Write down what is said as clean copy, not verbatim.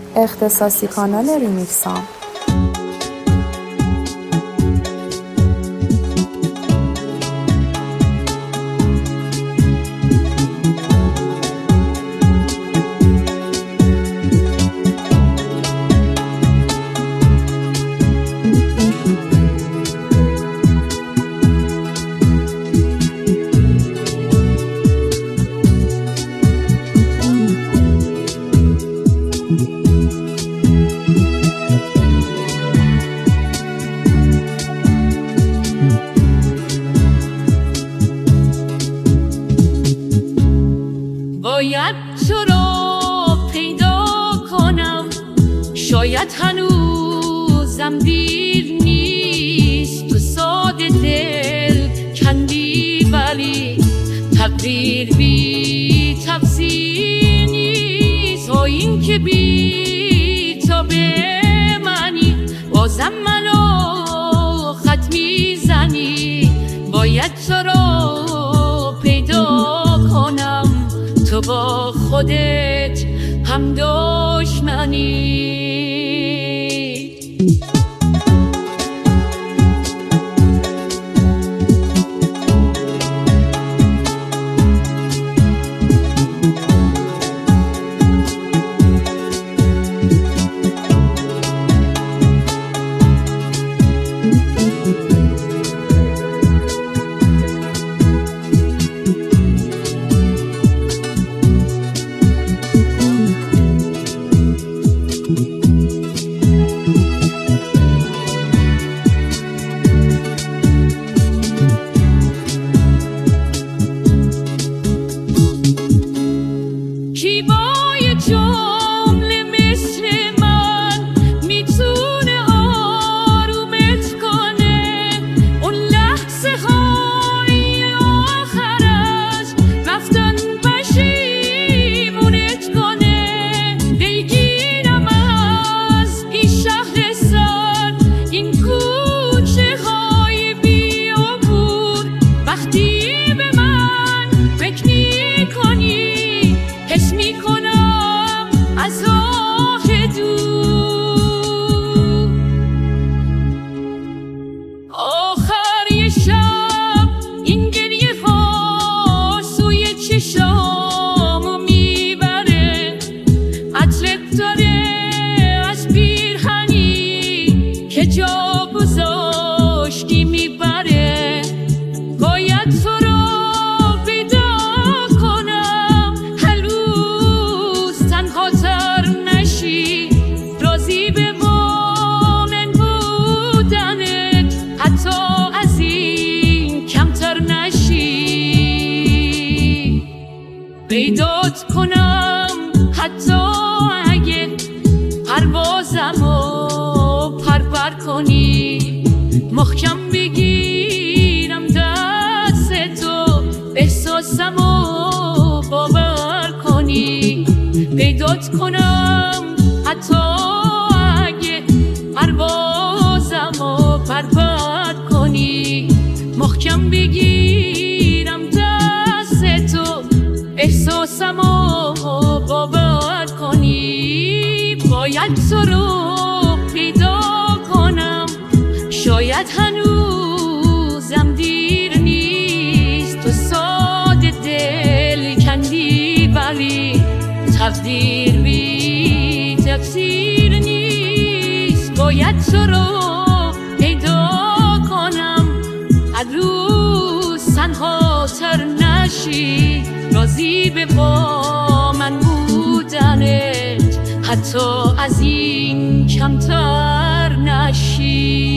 اختصاصی کانال ریمیکسام. باید تو را پیدا کنم، شاید هنوزم دیر نیست. تو ساده دل کندی ولی تقدیر بی تفسیر نیست. و این که بی تو به منی بازم منو خط میزنی. باید تو را پیدا کنم، تو با خودت هم دشمنی. پیدات کنم حتی اگه پروازمو پرپر کنی. محکم بگیرم دست تو، احساسمو باور کنی. پیدات کنم حتی اگه پروازمو پرپر کنی. محکم بگیرم دست تو، احساسمو باور کنی. باید تو رو پیدا کنم، شاید هنوزم دیر نیست. تو ساده دل کندی ولی تقدیر بی تفسیر نیست. باید تو رو پیدا کنم، هر روز تنها تر نشی. راضی به با من بودنت، حتی از این کمتر نشی.